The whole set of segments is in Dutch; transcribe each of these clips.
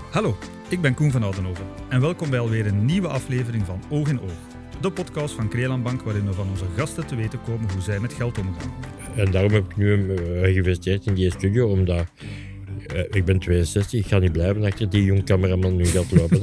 Hallo, ik ben Koen van Oudenhoven en welkom bij alweer een nieuwe aflevering van Oog in Oog. De podcast van Kreeland Bank waarin we van onze gasten te weten komen hoe zij met geld omgaan. En daarom heb ik nu geïnvesteerd in die studio, omdat ik ben 62, ik ga niet blijven achter die jong cameraman nu gaat lopen.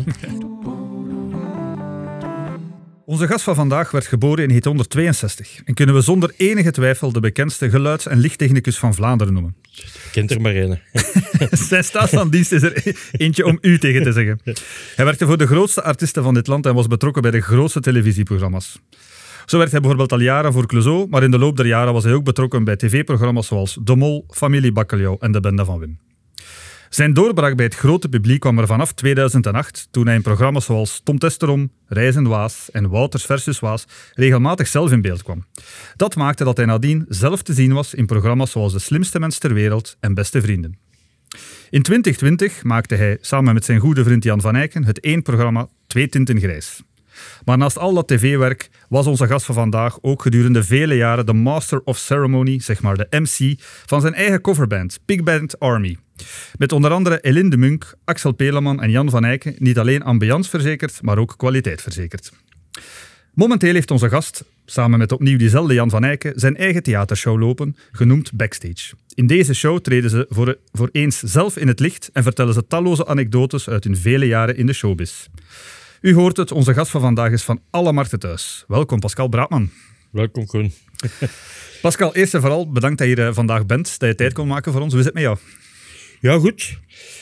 Onze gast van vandaag werd geboren in 1962 en kunnen we zonder enige twijfel de bekendste geluids- en lichttechnicus van Vlaanderen noemen. Kent er maar één. Zijn staat van dienst is er eentje om u tegen te zeggen. Hij werkte voor de grootste artiesten van dit land en was betrokken bij de grootste televisieprogramma's. Zo werkte hij bijvoorbeeld al jaren voor Clouseau, maar in de loop der jaren was hij ook betrokken bij tv-programma's zoals De Mol, Familie Bakkeljauw en De Bende van Wim. Zijn doorbraak bij het grote publiek kwam er vanaf 2008, toen hij in programma's zoals Tom Testerom, Reis en Waas en Wouters versus Waas regelmatig zelf in beeld kwam. Dat maakte dat hij nadien zelf te zien was in programma's zoals De Slimste Mens ter Wereld en Beste Vrienden. In 2020 maakte hij samen met zijn goede vriend Jan van Eycken het één programma Twee Tinten Grijs. Maar naast al dat tv-werk was onze gast van vandaag ook gedurende vele jaren de master of ceremony, zeg maar de MC, van zijn eigen coverband, Big Band Army. Met onder andere Eline de Munk, Axel Peleman en Jan van Eycken niet alleen ambiance verzekerd, maar ook kwaliteit verzekerd. Momenteel heeft onze gast, samen met opnieuw diezelfde Jan van Eycken, zijn eigen theatershow lopen, genoemd Backstage. In deze show treden ze voor eens zelf in het licht en vertellen ze talloze anekdotes uit hun vele jaren in de showbiz. U hoort het, onze gast van vandaag is van alle markten thuis. Welkom, Pascal Braatman. Welkom, Koen. Pascal, eerst en vooral bedankt dat je hier vandaag bent, dat je tijd kon maken voor ons. Hoe is het met jou? Ja, goed.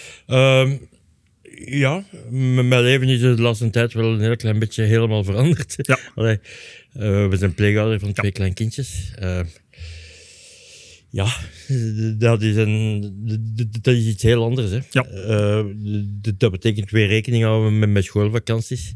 Mijn leven is de laatste tijd wel een heel klein beetje helemaal veranderd. Ja. Allee, we zijn pleegouder van twee klein kindjes. Dat is iets heel anders. Hè. Ja. Dat betekent weer rekening houden met schoolvakanties.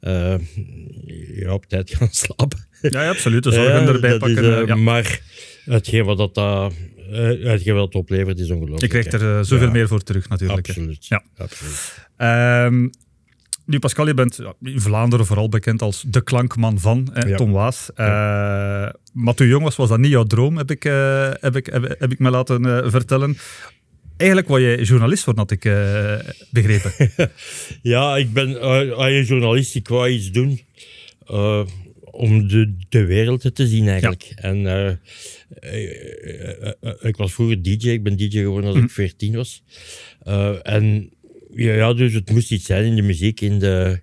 Op tijd gaan slapen. Ja, absoluut. De zorgen erbij pakken. Maar hetgeen wat dat oplevert is ongelooflijk. Je krijgt er zoveel meer voor terug natuurlijk. Absoluut. Ja. Absoluut. Nu, Pascal, je bent in Vlaanderen vooral bekend als de klankman van Tom Waas. Maar toen je jong was dat niet jouw droom, heb ik me laten vertellen. Eigenlijk wou jij journalist worden, had ik begrepen. Ja, ik ben journalist. Ik wou iets doen om de wereld te zien eigenlijk. Ja. En ik was vroeger DJ. Ik ben DJ geworden als ik 14 was. Dus het moest iets zijn in de muziek, in de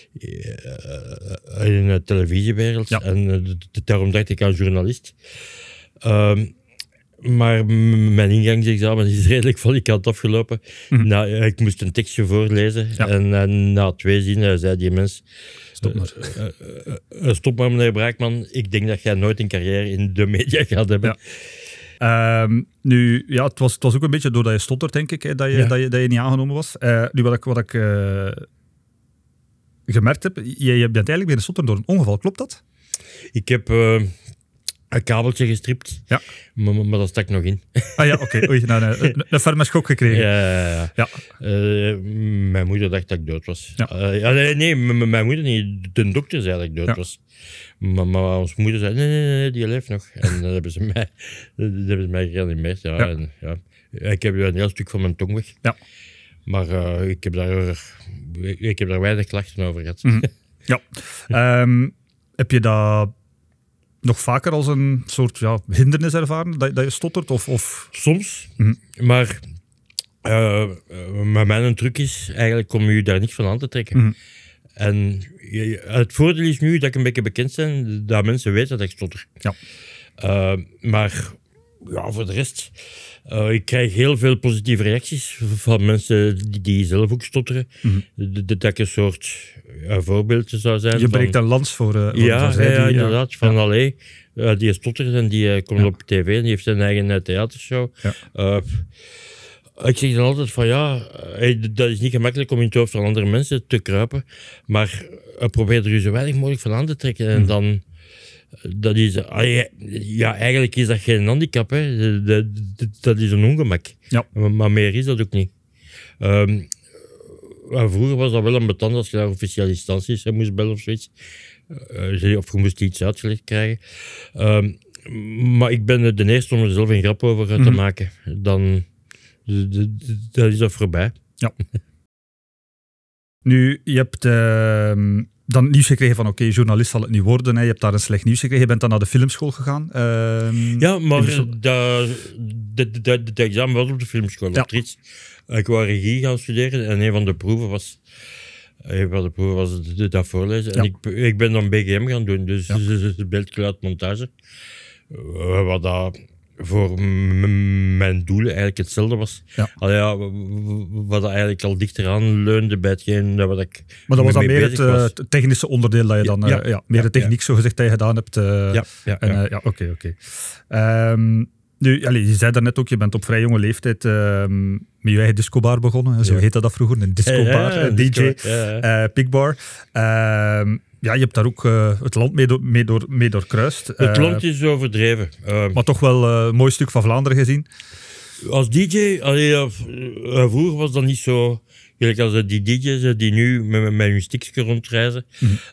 televisiewereld. Ja. En daarom dacht ik aan journalist. Maar mijn ingangsexamen is redelijk valikant afgelopen. Ik moest een tekstje voorlezen. Ja. En na 2 zinnen zei die mens... Stop maar, meneer Braakman. Ik denk dat jij nooit een carrière in de media gaat hebben. Ja. Het was ook een beetje doordat je stottert, denk ik, dat je niet aangenomen was. Nu, wat ik gemerkt heb, je bent eigenlijk weer stotteren door een ongeval. Klopt dat? Ik heb een kabeltje gestript, maar dat stak nog in. Ah ja, oké. Oei, een ferme schok gekregen. Ja. Mijn moeder dacht dat ik dood was. Ja. Nee, mijn moeder niet. De dokter zei dat ik dood was. Maar onze moeder zei, nee, die leeft nog. En dan hebben ze mij gereanimeerd. Ja. En, ik heb een heel stuk van mijn tong weg. Ja. Maar ik heb daar weinig klachten over gehad. Mm-hmm. Ja. Heb je dat nog vaker als een soort hindernis ervaren, dat je stottert? Of? Soms, maar mijn truc is eigenlijk om je daar niks van aan te trekken. Mm-hmm. En het voordeel is nu dat ik een beetje bekend ben, dat mensen weten dat ik stotter. Ja. Maar voor de rest, ik krijg heel veel positieve reacties van mensen die zelf ook stotteren. Mm-hmm. Dat ik een soort voorbeeld zou zijn. Je breekt een lans voor inderdaad. Van die stottert en die komt op tv en die heeft zijn eigen theatershow. Ja. Ik zeg dan altijd van dat is niet gemakkelijk om in het hoofd van andere mensen te kruipen, maar probeer er je zo weinig mogelijk van aan te trekken. En dan, dat is, eigenlijk is dat geen handicap, hè. Dat is een ongemak. Ja. Maar meer is dat ook niet. Vroeger was dat wel een betant als je naar officiële instanties moest bellen of zoiets. Of je moest iets uitgelegd krijgen. Maar ik ben de eerste om er zelf een grap over te maken. Dan is dat voorbij. Ja. Nu, je hebt dan nieuws gekregen van oké, journalist zal het niet worden. Hè. Je hebt daar een slecht nieuws gekregen. Je bent dan naar de filmschool gegaan. Ja, maar de examen was op de filmschool. Ja. Op Trits. Ik wou regie gaan studeren en een van de proeven was dat voorlezen. En ik ben dan BGM gaan doen, dus beeldgeluidmontage. Wat dat voor mijn doelen eigenlijk hetzelfde was. Ja. Wat dat eigenlijk al dichter aan leunde bij hetgeen wat ik Maar dat was dan mee meer bezig was. het technische onderdeel dat je dan... meer de techniek, zo gezegd, dat je gedaan hebt. Oké. Nu, je zei daarnet ook, je bent op vrij jonge leeftijd met je eigen discobar begonnen. Zo heette dat vroeger, een discobar, DJ, Pickbar. Je hebt daar ook het land mee doorkruist. Het land is overdreven. Maar toch wel een mooi stuk van Vlaanderen gezien. Als DJ, vroeger was dat niet zo... Gelijk als die DJ's die nu met hun stickje rondreizen.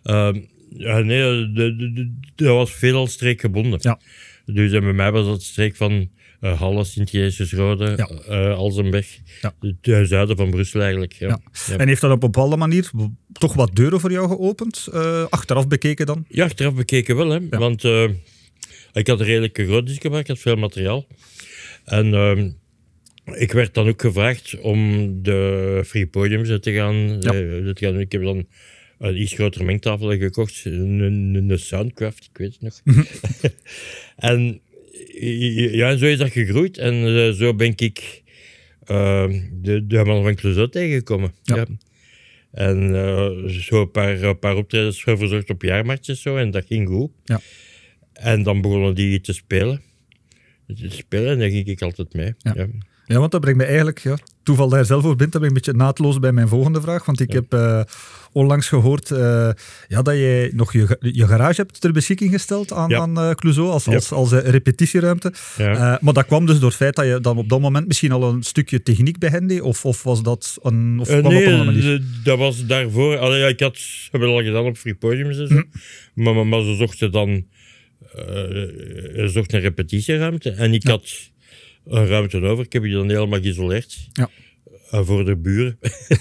Dat was veelal streekgebonden. Ja. Dus bij mij was dat streek van Halle, Sint-Jezus-Rode, Alzenberg. Ja. Het zuiden van Brussel eigenlijk. Ja. En heeft dat op een bepaalde manier toch wat deuren voor jou geopend? Achteraf bekeken dan? Ja, achteraf bekeken wel. Hè. Ja. Want ik had een redelijk groot discobar, ik had veel materiaal. En ik werd dan ook gevraagd om de free podiums te gaan doen. Ik heb dan een iets grotere mengtafel gekocht, een Soundcraft, ik weet het nog. En zo is dat gegroeid. En zo ben ik de man van Clouseau tegengekomen. Ja. En zo een paar optredens verzorgd op jaarmarktjes zo, en dat ging goed. Ja. En dan begonnen die te spelen. En daar ging ik altijd mee. Ja, want dat brengt me eigenlijk, toeval dat je zelf over bent, dat ben ik een beetje naadloos bij mijn volgende vraag. Want ik heb onlangs gehoord dat jij nog je garage hebt ter beschikking gesteld aan Clouseau als repetitieruimte. Ja. Maar dat kwam dus door het feit dat je dan op dat moment misschien al een stukje techniek bij hen deed? Of was dat kwam dat op een andere manier? Dat was daarvoor. Ik had het al gedaan op free podiums en zo. Maar ze zochten dan een repetitieruimte. En ik had een ruimte over. Ik heb die dan helemaal geïsoleerd. Ja. Voor de buren.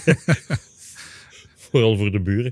Vooral voor de buren.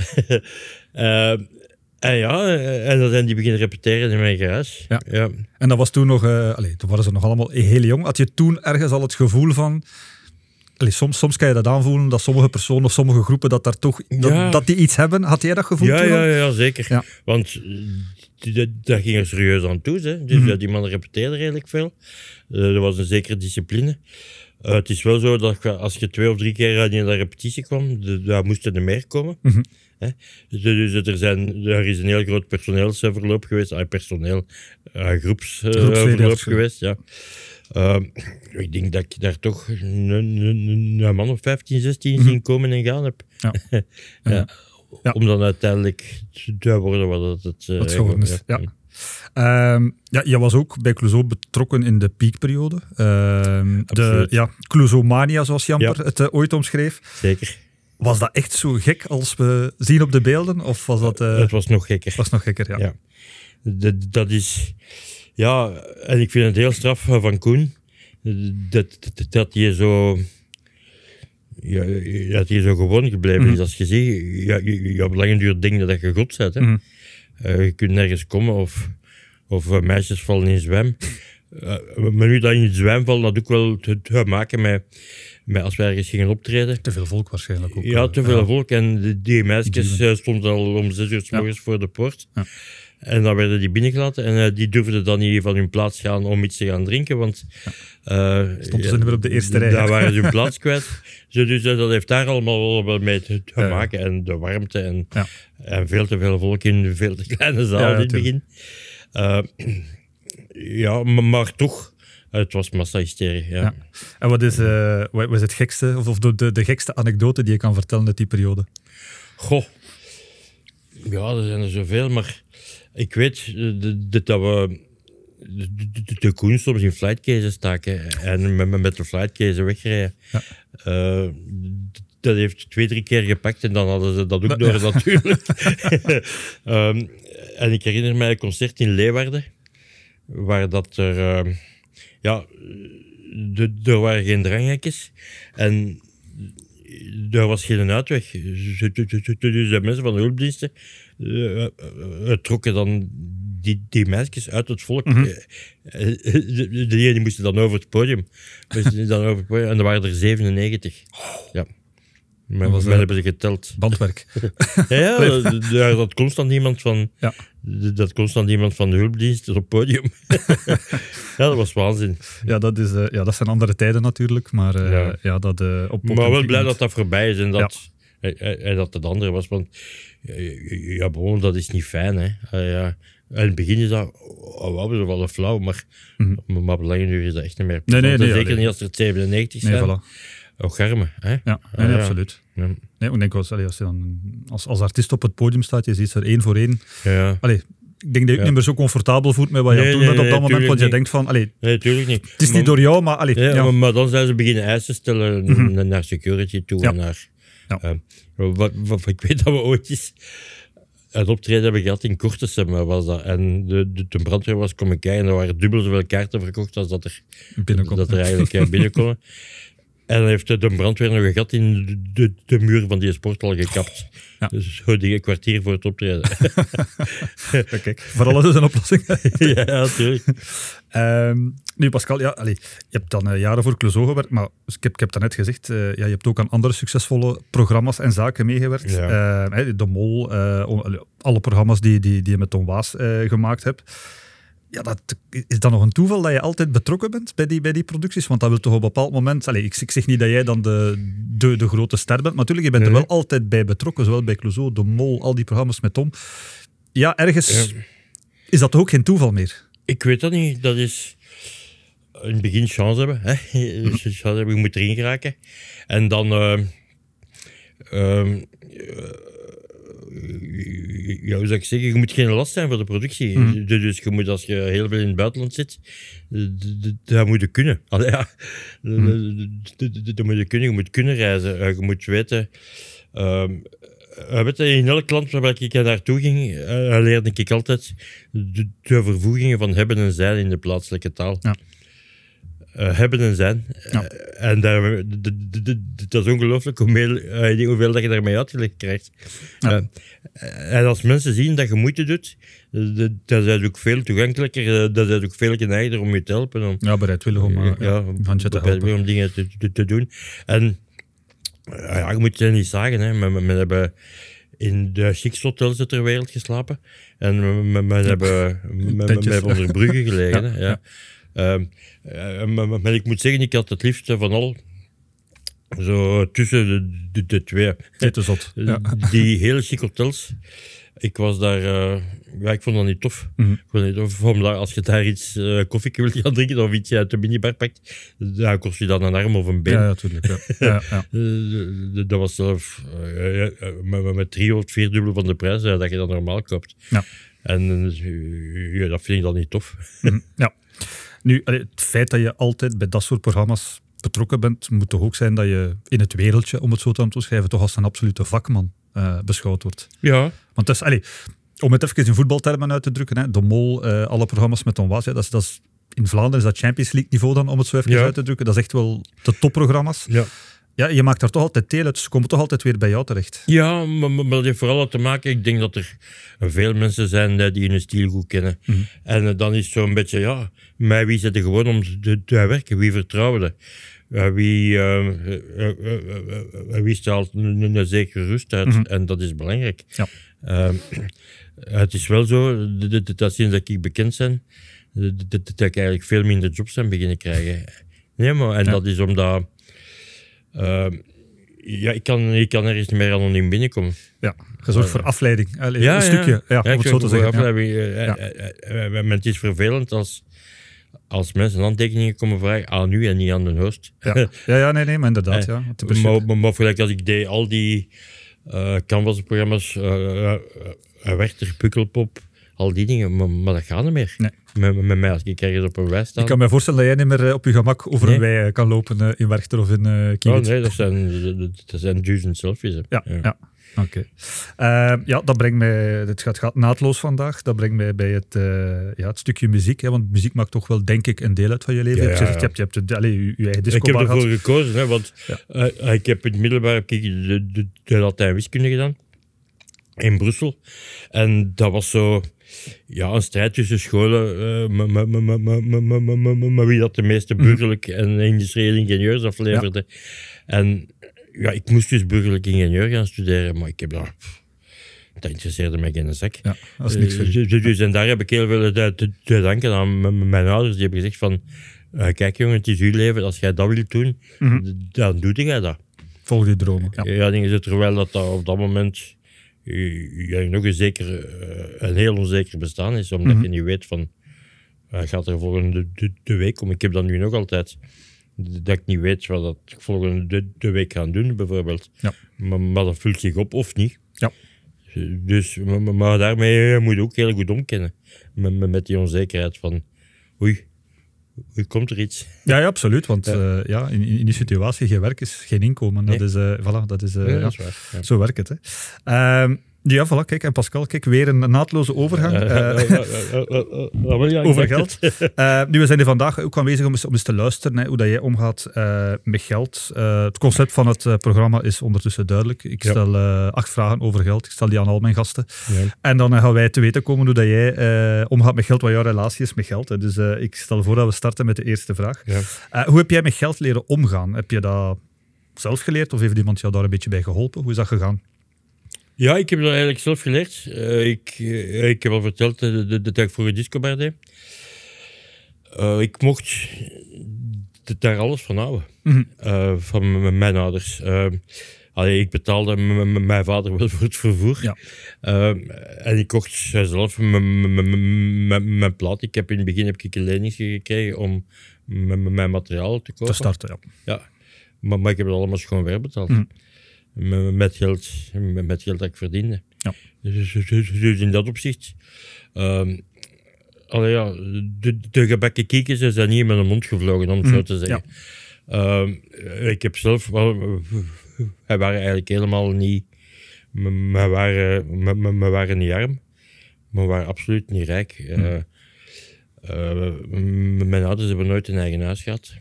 En dan zijn die beginnen repeteren in mijn garage. Ja. En dat was toen nog... toen waren ze nog allemaal heel jong. Had je toen ergens al het gevoel van... Soms kan je dat aanvoelen, dat sommige personen of sommige groepen dat daar toch... Dat die iets hebben. Had jij dat gevoel toen? Ja, zeker. Ja. Want... Dat ging er serieus aan toe. Hè. Dus die mannen repeteerden redelijk veel. Er was een zekere discipline. Het is wel zo dat als je 2 of 3 keer in de repetitie kwam, daar moesten er meer komen. Hè. Dus er is een heel groot personeelsverloop geweest. Groepsverloop geweest, ja. Ik denk dat ik daar toch een man of 15, 16 zien komen en gaan heb. Ja. Ja. Om dan uiteindelijk te worden wat het geworden is. Je was ook bij Clouseau betrokken in de piekperiode. De Clouseau-mania, zoals Jamper het ooit omschreef. Zeker. Was dat echt zo gek als we zien op de beelden? Of was dat... Het was nog gekker. Was nog gekker, ja. Dat is... Ja, en ik vind het heel straf van Koen. Dat je zo... dat hij zo gewoon gebleven is. Als je ziet, je op lange duur denkt dat je God bent. Hè. Je kunt nergens komen of meisjes vallen in zwem. Maar nu dat je in het zwem valt, dat ook wel te maken met als wij ergens gingen optreden. Te veel volk waarschijnlijk ook. Ja, te veel volk. En die meisjes stonden al om 6 uur 's morgens voor de poort. Ja. En dan werden die binnengelaten en die durfden dan niet van hun plaats gaan om iets te gaan drinken, want stonden ze niet meer op de eerste rij. Daar waren ze hun plaats kwijt. Dus dat heeft daar allemaal wel mee te maken. En de warmte en veel te veel volk in een veel te kleine zaal in het begin. Maar toch, het was massahysterie. Ja. En wat is het gekste, of de gekste anekdote die je kan vertellen uit die periode? Goh. Ja, er zijn er zoveel, maar ik weet dat we de Koen soms in flightcases staken en met de flightcase wegrijden. Ja. Dat heeft 2-3 keer gepakt en dan hadden ze dat ook door natuurlijk. En ik herinner mij een concert in Leeuwarden, waar dat er waren geen dranghekjes en daar was geen uitweg. Dus de mensen van de hulpdiensten trokken dan die meisjes uit het volk. Die ene moesten dan over het podium. En er waren er 97. Ja. Maar hebben ze geteld. Bandwerk. Daar zat constant iemand van... Ja. Dat constant iemand van de hulpdienst op het podium. Ja, dat was waanzin. Ja, dat zijn andere tijden natuurlijk, maar maar wel blij dat dat voorbij is en dat het andere was, want dat is niet fijn, hè. In het begin is dat wel een flauw, maar op lange duur is dat echt niet meer. Nee, zeker niet als er 97 zijn. Nee, voilà. Ook garmen, hè? Ja, absoluut. Ja. Nee, ik denk als je dan als artiest op het podium staat, je ziet er 1 voor 1. Ja. Allee, ik denk dat je ook niet meer zo comfortabel voelt met wat je aan het doen bent op dat moment, want je denkt van... Nee, natuurlijk niet. Het is niet door jou, maar... Maar dan zijn ze beginnen eisen stellen naar security toe en naar... ik weet dat we ooit eens een optreden hebben gehad in Kortesem, was dat. En de brandweer was komen kijken en er waren dubbel zoveel kaarten verkocht als dat er eigenlijk binnenkomen. En dan heeft de brandweer nog een gat in de muur van die sporthal gekapt. Ja. Dus zo een kwartier voor het optreden. Kijk, voor alles is een oplossing. Ja, natuurlijk. Nu Pascal, je hebt dan jaren voor Clouseau gewerkt, maar ik heb daarnet gezegd, je hebt ook aan andere succesvolle programma's en zaken meegewerkt. Ja. De Mol, alle programma's die je met Tom Waas gemaakt hebt. Ja, is dat nog een toeval dat je altijd betrokken bent bij die producties? Want dat wil toch op een bepaald moment... ik zeg niet dat jij dan de grote ster bent, maar natuurlijk, je bent er wel altijd bij betrokken, zowel bij Clouseau, De Mol, al die programma's met Tom. Ja, ergens is dat toch ook geen toeval meer? Ik weet dat niet. Dat is in het begin chance hebben. Hè? Chance hebben, je moet erin geraken. En dan... hoe zou ik zeggen, je moet geen last zijn voor de productie. Dus je moet, als je heel veel in het buitenland zit, dat moet je kunnen. Dat moet je kunnen. Je moet kunnen reizen. Je moet weten... in elk land waar ik naartoe ging, leerde ik altijd de vervoegingen van hebben en zijn in de plaatselijke taal. Ja. Hebben en zijn. Ja. En dat is ongelooflijk hoeveel dat je daarmee uitgelegd krijgt. Ja. En als mensen zien dat je moeite doet, dan zijn ze ook veel toegankelijker, dan zijn ze ook veel geneigder om je te helpen. Bereidwillig om om dingen te doen. En je moet het niet zagen, hè. We hebben in de chicste hotels ter wereld geslapen. En we hebben onder bruggen gelegen. Ja. Maar ik moet zeggen, ik had het liefst van al zo tussen de twee. Het is zot. Die hele chic hotels. Ik was daar... ik vond dat niet tof. Ik vond het niet tof, omdat als je daar iets koffie wilt gaan drinken of iets uit de minibar pakt, dan kost je dan een arm of een been. Ja, natuurlijk. Ja. Dat was zelf met 3 of 4 dubbel van de prijs dat je dat normaal koopt. Ja. En dat vind ik dan niet tof. Ja. Nu, het feit dat je altijd bij dat soort programma's betrokken bent, moet toch ook zijn dat je in het wereldje, om het zo te omschrijven, toch als een absolute vakman beschouwd wordt. Ja. Want dat is, om het even in voetbaltermen uit te drukken, hè, De Mol, alle programma's met Tom Waas, dat is, in Vlaanderen is dat Champions League niveau dan, om het zo even uit te drukken. Dat is echt wel de topprogramma's. Ja. Ja, je maakt daar toch altijd deel uit, dus ze komen toch altijd weer bij jou terecht. Ja, maar dat heeft vooral te maken, ik denk dat er veel mensen zijn die hun stijl goed kennen. En dan is het zo'n beetje, met wie zit er gewoon om te werken, wie vertrouwen wie straalt een zekere rust uit, en dat is belangrijk. Ja. Het is wel zo, dat sinds dat ik bekend ben, dat ik eigenlijk veel minder jobs ben beginnen krijgen. Nee, maar dat is omdat... ik kan ergens niet meer anoniem binnenkomen. Ja, je zorgt voor afleiding. Een stukje, om het zo te zeggen. Maar het is vervelend als mensen handtekeningen komen vragen aan nu en niet aan de host. Nee, maar inderdaad. Maar gelijk als ik deed al die canvasprogramma's, Werchter, Pukkelpop, al die dingen, maar dat gaat niet meer. Nee. Met mij, als ik ergens op een wei sta. Ik kan me voorstellen dat jij niet meer op je gemak over een wei kan lopen in Werchter of in Kiewit. Nee, dat zijn 1000 selfies. Ja. Oké. Ja, dat brengt mij... Het gaat naadloos vandaag. Dat brengt mij bij het stukje muziek. Hè, want muziek maakt toch wel, denk ik, een deel uit van je leven. Ja, Je hebt je eigen disco. Ik heb ervoor gekozen, hè, want ik heb in het middelbaar de Latijn wiskunde gedaan. In Brussel. En dat was zo... Ja, een strijd tussen scholen. Maar wie dat de meeste burgerlijk en industriële ingenieurs afleverde. Ja. En ja, ik moest dus burgerlijk ingenieur gaan studeren, maar ik heb dat interesseerde mij geen zak. Ja, dat is niks voor je. Dus en daar heb ik heel veel te danken aan mijn ouders. Die hebben gezegd van, kijk jongen, het is uw leven. Als jij dat wilt doen, dan doe jij dat. Volg die dromen. Ja, dingen ze, terwijl dat op dat moment nog een heel onzeker bestaan is, omdat je niet weet van, gaat er volgende de week om. Ik heb dat nu nog altijd. Dat ik niet weet wat ik volgende de week ga doen, bijvoorbeeld. Ja. Maar dat vult zich op of niet. Ja. Dus, maar daarmee moet je ook heel goed omkennen. Met die onzekerheid van, oei, komt er iets? Ja, absoluut. Want in die situatie, geen werk is geen inkomen. Dat is, dat is waar. Ja. Zo werkt het. Hè. Ja, voilà, kijk. En Pascal, kijk, weer een naadloze overgang. Over geld. Nu, we zijn hier vandaag ook aanwezig om eens te luisteren hoe dat jij omgaat met geld. Het concept van het programma is ondertussen duidelijk. Ik stel 8 vragen over geld. Ik stel die aan al mijn gasten. Ja. En dan gaan wij te weten komen hoe dat jij omgaat met geld, wat jouw relatie is met geld. Hè. Dus ik stel voor dat we starten met de eerste vraag. Ja. Hoe heb jij met geld leren omgaan? Heb je dat zelf geleerd of heeft iemand jou daar een beetje bij geholpen? Hoe is dat gegaan? Ja, ik heb dat eigenlijk zelf geleerd. Ik heb al verteld dat ik voor een discobar deed. Ik mocht daar alles van houden. Van mijn ouders. Ik betaalde mijn vader wel voor het vervoer. Ja. En ik kocht zelf mijn plaat. Ik heb in het begin een lening gekregen om mijn materiaal te kopen. Te starten, ja. Maar ik heb het allemaal schoon weer betaald. Met geld dat ik verdiende. Ja. Dus in dat opzicht. De gebakken kiekjes zijn niet in mijn mond gevlogen, om het zo te zeggen. Ja. Ik heb zelf... wij waren eigenlijk helemaal niet... We waren niet arm, maar we waren absoluut niet rijk. Mijn ouders hebben nooit een eigen huis gehad.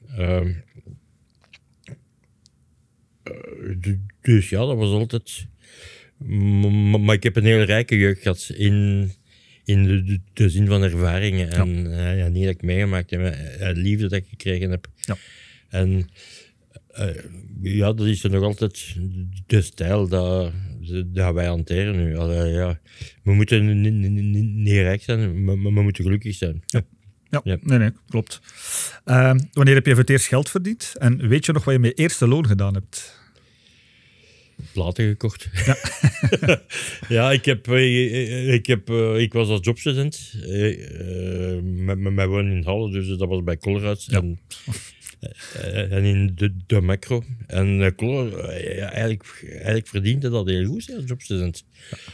Dus ja, dat was altijd... Maar ik heb een heel rijke jeugd gehad in de zin van ervaringen. En niet dat ik meegemaakt heb, en liefde dat ik gekregen heb. Ja. En dat is er nog altijd de stijl dat wij hanteren nu. We moeten niet rijk zijn, maar we moeten gelukkig zijn. Ja. Nee, klopt. Wanneer heb je voor het eerst geld verdiend? En weet je nog wat je met je eerste loon gedaan hebt? Platen gekocht. Ja, ik was als jobstudent. Mijn woning in Halle, dus dat was bij Colruyt. Ja. En in de macro. En eigenlijk verdiende dat heel goed als jobstudent.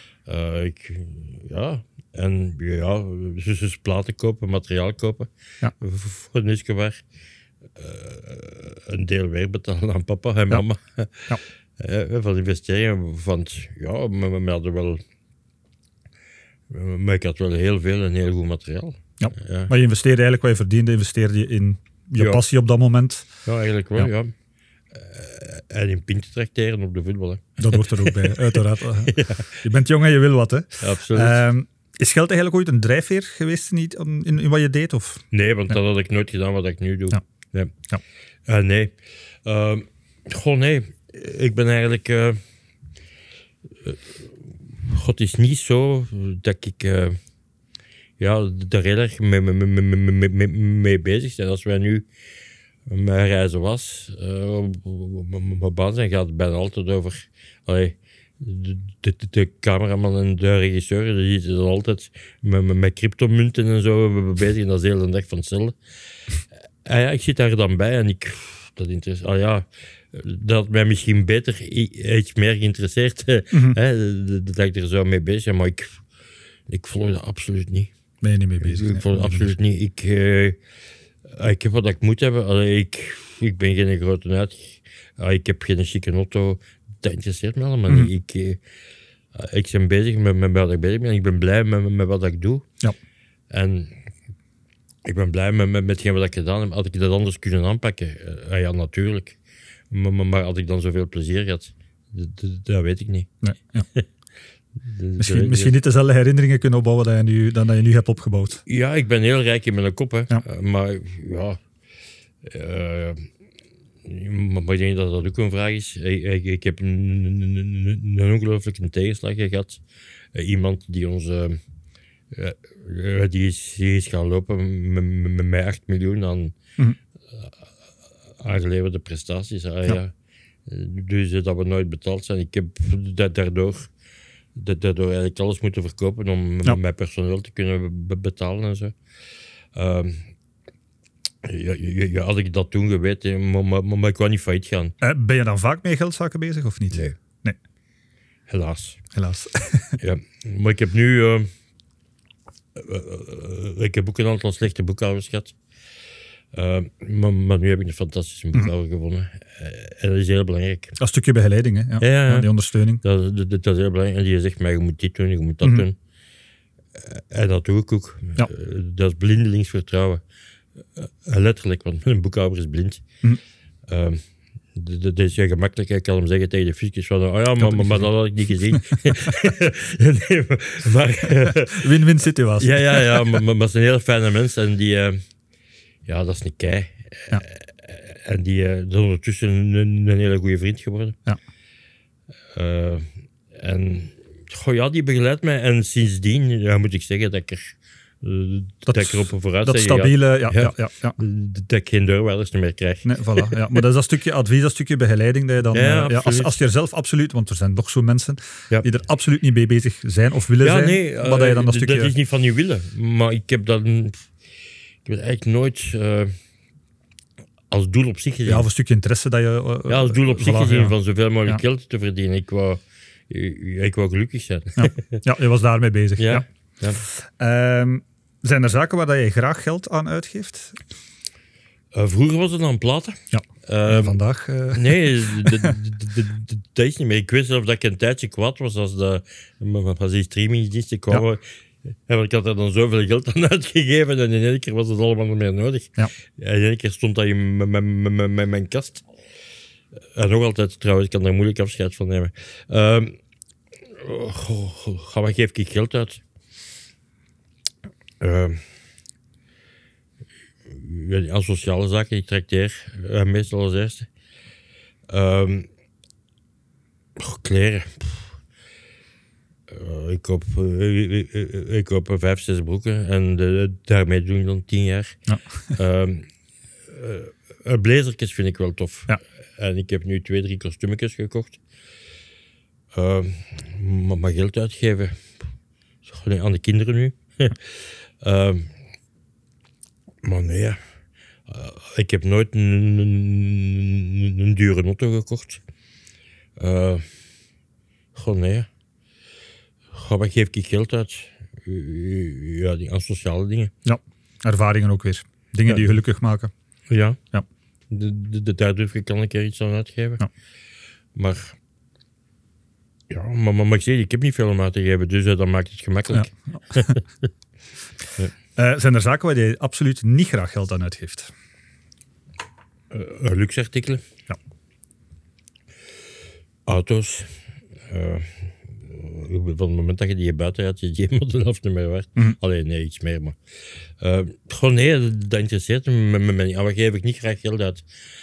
Dus platen kopen, materiaal kopen voor een discobar. Een deel weer betalen aan papa en mama. Ja. Van investeringen. Want we hadden wel... Maar ik had wel heel veel en heel goed materiaal. Ja. Maar je investeerde eigenlijk wat je verdiende, investeerde je in je passie op dat moment. Ja, eigenlijk wel, ja. En in pint tracteren op de voetbal. Hè. Dat hoort er ook bij, uiteraard. Ja. Je bent jong en je wil wat, hè? Absoluut. Is geld eigenlijk ooit een drijfveer geweest in wat je deed? Of? Nee, want dat had ik nooit gedaan wat ik nu doe. Ja. Nee. Nee. Ik ben eigenlijk... God is niet zo dat ik... daar heel erg mee bezig zijn. Als wij nu met reizen was, op baan zijn, gaat het bijna altijd over... De cameraman en de regisseur, die zitten dan altijd met cryptomunten en zo bezig. En dat is de hele dag van hetzelfde. Ik zit daar dan bij en dat interesseert... dat had mij misschien beter iets meer geïnteresseerd. Dat ik er zo mee bezig ben. Maar ik volg dat absoluut niet. Ben je niet mee bezig? Ik volg dat absoluut niet. Ik heb wat ik moet hebben. Ik ben geen grote uit. Ik heb geen chique auto. dat interesseert me allemaal niet. Ik ben bezig met wat ik bezig ben. Ik ben blij met wat ik doe. Ja. En ik ben blij met hetgeen wat ik gedaan heb. Had ik dat anders kunnen aanpakken? Ja, natuurlijk. Maar had ik dan zoveel plezier gehad? Dat weet ik niet. Nee, ja. Misschien niet dezelfde herinneringen kunnen opbouwen dan dat je nu hebt opgebouwd. Ja, ik ben heel rijk in mijn kop. Hè. Ja. Maar ja... maar ik denk dat dat ook een vraag is. Ik heb een ongelooflijke tegenslag gehad. Iemand die ons... die is gaan lopen met 8 miljoen aan aangeleverde prestaties. Ja. Dus dat we nooit betaald zijn. Ik heb daardoor eigenlijk alles moeten verkopen om mijn personeel te kunnen betalen en zo. Ja, had ik dat toen geweten, maar ik wou niet failliet gaan. Ben je dan vaak met geldzaken bezig of niet? Nee. Helaas. Ja, maar ik heb nu... ik heb ook een aantal slechte boekhouders gehad. Maar nu heb ik een fantastische boekhouder gevonden. En dat is heel belangrijk. Dat stukje begeleiding, hè? Ja, die ondersteuning. Dat is heel belangrijk. En die zegt mij, je moet dit doen, je moet dat doen. En dat doe ik ook. Ja. Dat is blindelings vertrouwen. Letterlijk, want mijn boekhouder is blind. Dat is gemakkelijk. Ik kan hem zeggen tegen de fiscus van, oh ja, maar dat had ik niet gezien. Nee, maar win-win situatie. Ja, maar het zijn hele fijne mensen en die... ja, dat is een kei. Ja. En die is ondertussen een hele goede vriend geworden. Ja. En ja, die begeleidt mij. En sindsdien moet ik zeggen dat ik er... dat ik erop vooruit dat stabiele, ja. Dat ik geen deurwaarders meer krijg. Nee, voilà, ja. Maar dat is dat stukje advies, dat stukje begeleiding dat je dan... als je er zelf absoluut... Want er zijn nog zo mensen die er absoluut niet mee bezig zijn of willen zijn. Nee, maar dat je dan dat stukje... Dat is niet van je willen. Maar ik heb dat... Ik heb eigenlijk nooit... als doel op zich gezien. Ja, of een stukje interesse dat je... als doel op zich gezien van zoveel mogelijk geld te verdienen. Ik wou gelukkig zijn. Ja, je was daarmee bezig. Ja. Zijn er zaken waar je graag geld aan uitgeeft? Vroeger was het aan platen. Ja. Vandaag? Nee, dat is niet meer. Ik wist zelf dat ik een tijdje kwaad was als die streamingsdiensten kwamen. Ja, ik had er dan zoveel geld aan uitgegeven en in één keer was het allemaal niet meer nodig. Ja. En in één keer stond dat in mijn kast. En nog altijd trouwens, ik kan daar moeilijk afscheid van nemen. Wat geef ik geld uit? Aan sociale zaken, ik trakteer meestal als eerste. Kleren. Ik koop 5, 6 broeken en daarmee doe ik dan 10 jaar. Ja. Blazertjes vind ik wel tof. Ja. En ik heb nu 2, 3 kostuumjes gekocht. Maar geld uitgeven aan de kinderen nu. Maar nee, ik heb nooit een dure auto gekocht. Nee. Wat geef ik geld uit? Ja, aan sociale dingen. Ja, ervaringen ook weer. Dingen die je gelukkig maken. Ja. Daar durf ik al een keer iets aan uitgeven. Ja. Maar ik zeg, ik heb niet veel om uit te geven, dus dat maakt het gemakkelijk. Ja. Zijn er zaken waar je absoluut niet graag geld aan uitgeeft? Luxe artikelen. Ja. Auto's. Van het moment dat je die buiten had, is die helemaal de helft niet meer waard. Alleen nee, iets meer, maar... nee, dat interesseert me niet. Wat geef ik niet graag geld uit?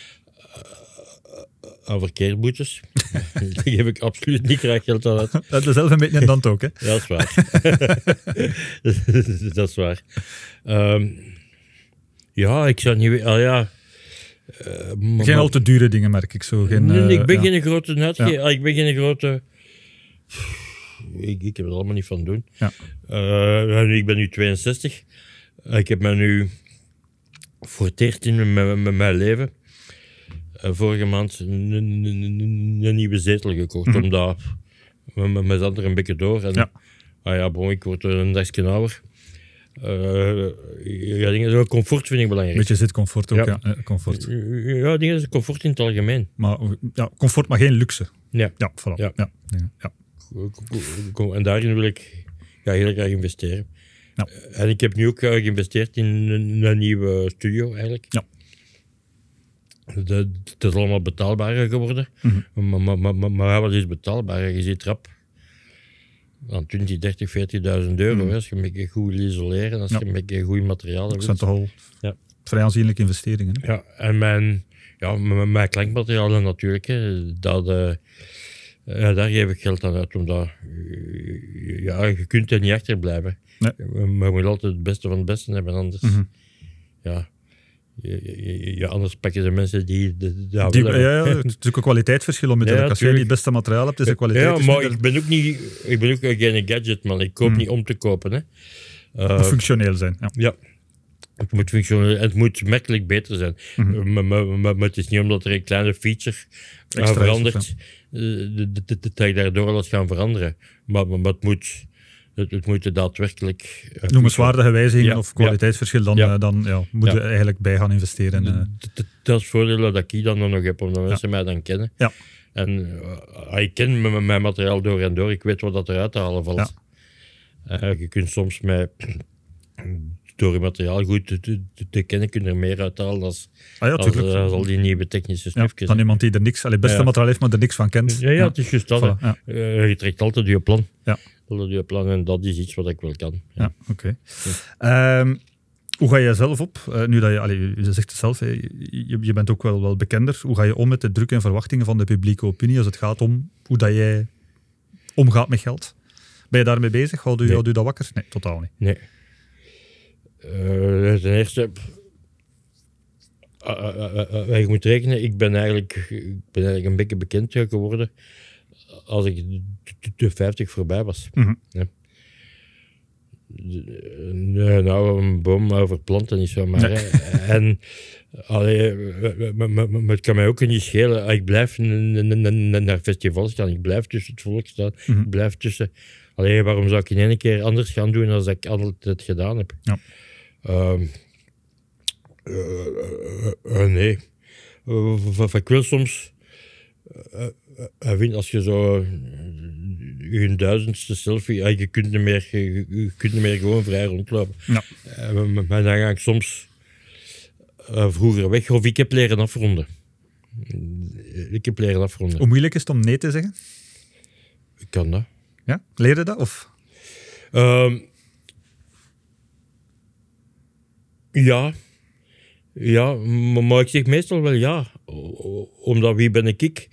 Aan verkeersboetes. Daar geef ik absoluut niet graag geld aan uit. Dat is zelf een beetje een dan ook, hè? Ja, dat is waar. Dat is waar. Ja, ik zou niet weten... geen al te dure dingen, merk ik zo. Ik ben geen grote uitgever. Ik ben geen grote... Ik heb er allemaal niet van doen. Ja. Ik ben nu 62. Ik heb me nu voor het eerst in mijn leven vorige maand een nieuwe zetel gekocht. Omdat met zat er een beetje door. En, ik word een dagje ouder. Ja, dingen, zo comfort vind ik belangrijk. Beetje zitcomfort ook, Ja. ja. Comfort. Ja, dingen is comfort in het algemeen. Maar ja, comfort, maar geen luxe. Ja. Ja, voilà. Ja. Ja. Ja. En daarin wil ik heel graag investeren. Ja. En ik heb nu ook geïnvesteerd in een nieuwe studio eigenlijk. Ja. Het is allemaal betaalbarer geworden. Maar wat is betaalbarer? Je ziet rap aan 20, 30, 40.000 euro. Als je een beetje goed wil isoleren, als je een beetje goed materiaal Dat hebt. zijn toch al vrij aanzienlijke investeringen. Hè? Ja, en mijn klankmaterialen natuurlijk. Hè, daar geef ik geld aan uit, omdat je kunt er niet achterblijven. Nee. Maar je moet altijd het beste van het beste hebben, anders... anders pakken ze mensen die dat willen hebben. Ja, het is natuurlijk een kwaliteitsverschil onmiddellijk. Als jij niet het beste materiaal hebt, is de kwaliteit... Ja, maar ik ben ook geen gadgetman. Ik koop niet om te kopen. Hè. Moet functioneel zijn. Ja. Het moet functioneel, het moet merkelijk beter zijn. Maar het is niet omdat er een kleine feature verandert, dat ik daardoor alles gaan veranderen. Maar het moet daadwerkelijk... Noemenswaardige wijzigingen of kwaliteitsverschil, dan moet je eigenlijk bij gaan investeren. Dat is het voordeel dat ik dan nog heb, omdat mensen mij dan kennen. Ja. En ik ken mijn materiaal door en door, ik weet wat dat eruit te halen valt. Je kunt soms door je materiaal goed te kennen, kun je er meer uithalen als al die nieuwe technische snufjes. Dan iemand die er niks, het beste materiaal heeft, maar er niks van kent. Ja, het is juist dat. Voilà, je trekt altijd je plan. Ja. Altijd je plan en dat is iets wat ik wel kan. Ja, oké. Hoe ga je zelf op? Nu dat je zegt het zelf, je bent ook wel bekender. Hoe ga je om met de druk en verwachtingen van de publieke opinie als het gaat om hoe dat jij omgaat met geld? Ben je daarmee bezig? Houdt u dat wakker? Nee, totaal niet. Nee. Ten eerste, je moet rekenen, ik ben eigenlijk een beetje bekend geworden als ik de 50 voorbij was. Ja. Nou, een boom over planten is zo maar. En het kan mij ook niet schelen. Ik blijf naar festivals gaan, ik blijf tussen het volk staan, ik blijf tussen... waarom zou ik in één keer anders gaan doen dan ik altijd gedaan heb? Ja. Nee. Ik wil soms... als je zo je 1000ste selfie... je kunt niet meer gewoon vrij rondlopen. Ja. Maar dan ga ik soms vroeger weg. Of ik heb leren afronden. Hoe moeilijk is het om nee te zeggen? Ik kan dat. Ja? Leer je dat? Of? Ja, maar ik zeg meestal wel ja. Omdat wie ben ik?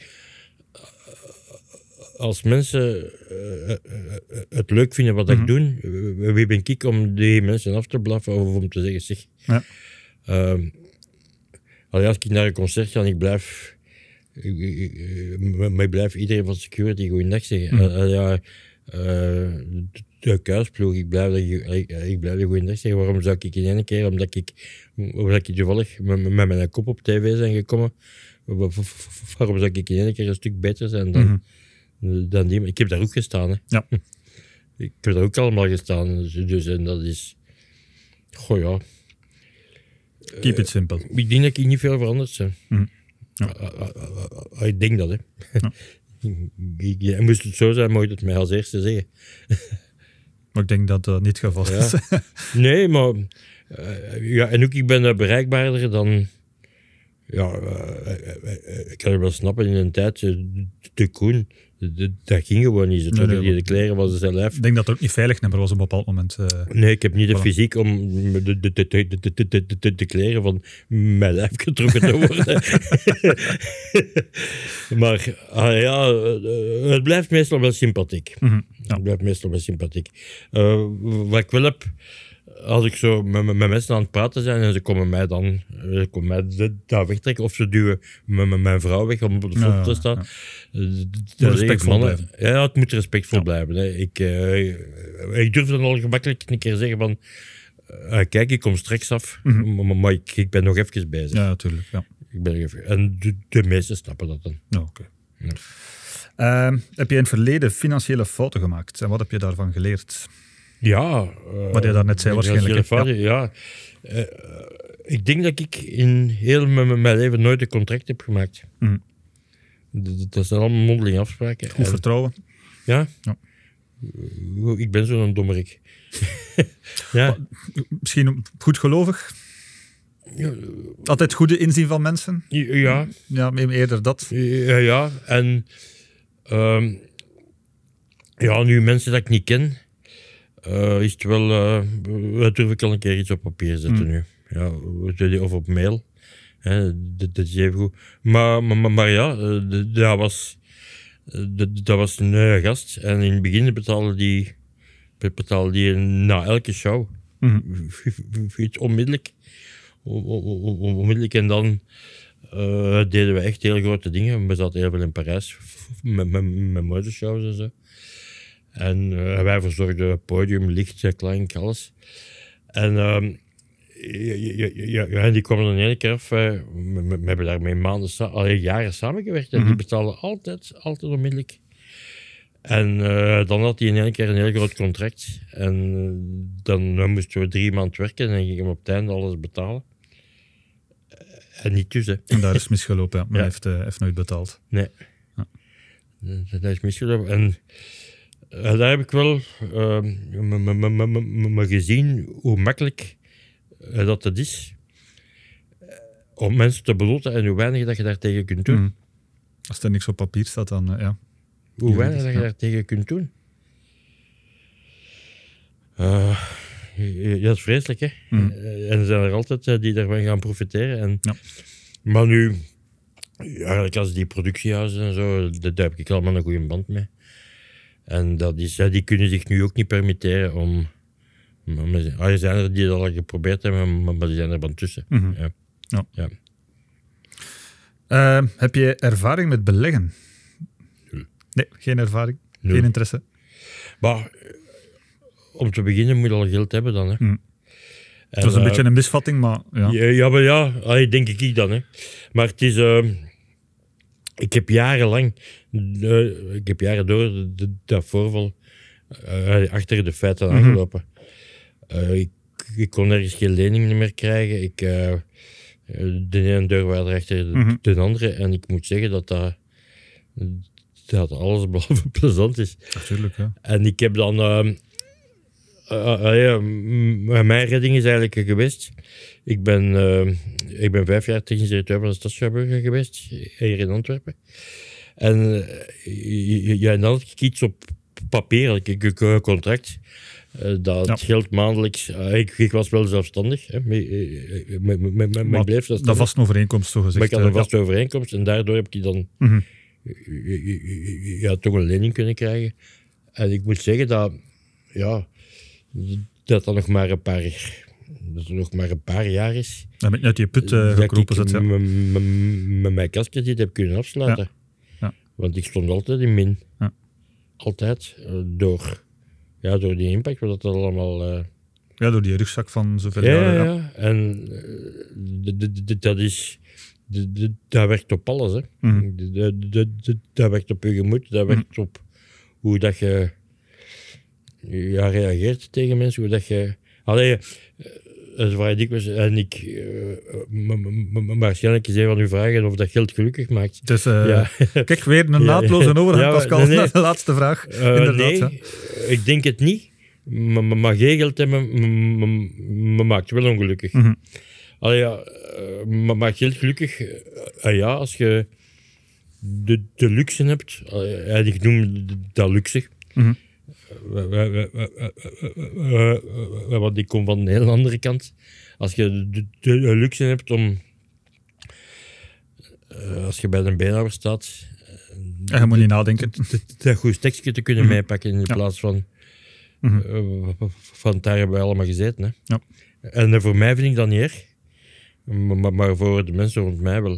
Als mensen het leuk vinden wat ik doe, wie ben ik om die mensen af te blaffen of om te zeggen, zeg. Ja. Als ik naar een concert ga, ik blijf iedereen van security goeiedag zeggen. De kuisploeg, ik blijf de goeiedag zeggen. Waarom zou ik in één keer, omdat ik toevallig met mijn kop op tv zijn gekomen, waarom zou ik in één keer een stuk beter zijn dan die? Ik heb daar ook gestaan. Hè. Ja. Ik heb daar ook allemaal gestaan. Dus en dat is... Goh ja. Keep it simple. Ik denk dat ik niet veel veranderd ben. Ik denk dat, hè. Moest het zo zijn, moet je het mij als eerste zeggen. Maar ik denk dat dat niet het geval is. Nee, maar... en ook ik ben bereikbaarder dan... ik kan het wel snappen, in een tijd, de Koen, dat ging gewoon niet. De kleren was zijn lijf. Ik denk dat het ook niet veilig was op een bepaald moment. Nee, ik heb niet de fysiek om de kleren van mijn lijf getrokken te worden. Maar het blijft meestal wel sympathiek. Het blijft meestal wel sympathiek. Wat ik wel heb... Als ik zo met mensen aan het praten zijn en ze komen mij daar wegtrekken of ze duwen mijn vrouw weg om op de foto te staan. Respectvol blijven. Ja, het moet respectvol blijven. Hè. Ik durf dan al gemakkelijk een keer zeggen van kijk, ik kom straks af, maar ik ben nog even bezig. Ja, natuurlijk. Ja. En de meesten snappen dat dan. Ja, okay. Heb je in het verleden financiële fouten gemaakt en wat heb je daarvan geleerd? Ja. Wat je daarnet zei waarschijnlijk. Ja. Ik denk dat ik in heel mijn leven nooit een contract heb gemaakt. Dat zijn allemaal mondelinge afspraken. Goed vertrouwen. Ja? Ja. Ik ben zo'n dommerik. Ja. Misschien goedgelovig? Altijd goede inzien van mensen? Ja. Ja, eerder dat. Ja. En nu mensen dat ik niet ken, is het wel... dat durf ik al een keer iets op papier zetten nu. Ja, of op mail. Dat is even goed. Maar ja, dat was een gast. En in het begin betaalde die na elke show. Iets onmiddellijk. Onmiddellijk. En dan deden we echt heel grote dingen. We zaten heel veel in Parijs met modeshows en zo. En wij verzorgden het podium, licht, klank, alles. En die kwamen dan één keer af. We hebben daarmee jaren samengewerkt. En die betaalden altijd onmiddellijk. En dan had hij in één keer een heel groot contract. En dan moesten we 3 maanden werken en gingen we op het einde alles betalen. En niet dus, hè. En daar is misgelopen, ja. Maar hij heeft nooit betaald. Nee. Ja. Dat is misgelopen. En daar heb ik wel maar gezien hoe makkelijk dat is om mensen te beloten en hoe weinig dat je daartegen kunt doen. Als er niks op papier staat, dan ja. Hoe weinig dat je daartegen kunt doen. Dat is vreselijk, hè. En er zijn er altijd die daarvan gaan profiteren. En, maar nu, eigenlijk als die productiehuizen en zo, daar heb ik allemaal een goede band mee. En dat is, die kunnen zich nu ook niet permitteren om... Er zijn er die dat al geprobeerd hebben, maar die zijn er van tussen. Ja. Heb je ervaring met beleggen? Nee, geen ervaring. Geen interesse. Maar om te beginnen moet je al geld hebben dan. Hè. Dat is een beetje een misvatting, maar ja. Ja, denk ik dan. Hè. Maar het is... ik heb jarenlang... ik heb jaren door dat voorval achter de feiten aangelopen. Ik kon ergens geen lening meer krijgen. De ene deurwaarder achter de andere. En ik moet zeggen dat alles behalve plezant is. Natuurlijk, ja. En ik heb dan... mijn redding is eigenlijk geweest. Ik ben 5 jaar technisch directeur van de Stadsschouwburger geweest, hier in Antwerpen. En dan had ik iets op papier, had ik een contract. Dat geld maandelijks... ik was wel zelfstandig. Hè, maar bleef zelfstandig. Dat was een overeenkomst, zo gezegd. Maar ik had een vaste overeenkomst en daardoor heb ik dan toch een lening kunnen krijgen. En ik moet zeggen dat dat nog maar een paar jaar is. Dat je uit je put gekropen zit, met mijn kaskrediet heb kunnen afsluiten. Ja. Want ik stond altijd in min. Ja. Altijd. Door die impact, wat dat allemaal... door die rugzak van zoveel jaren. Ja. En dat is... Dat werkt op alles, hè. Dat werkt op je gemoed, dat werkt op hoe dat je reageert tegen mensen, hoe dat je... dat is vrij dikwijls. En waarschijnlijk is een van uw vragen of dat geld gelukkig maakt. Dus, kijk, weer een naadloze overgang, Pascal, naar de laatste vraag. Nee, ik denk het niet. Maar geen geld hebben maakt wel ongelukkig. Maar geld gelukkig, als je de luxe hebt, ik noem dat luxe. Want ik kom van een heel andere kant. Als je de luxe hebt om, als je bij een beenhouwer staat, je moet niet nadenken. Dat goed tekstje te kunnen meepakken in plaats van daar hebben we allemaal gezeten. Hè. Ja. En voor mij vind ik dat niet erg. Maar voor de mensen rond mij wel.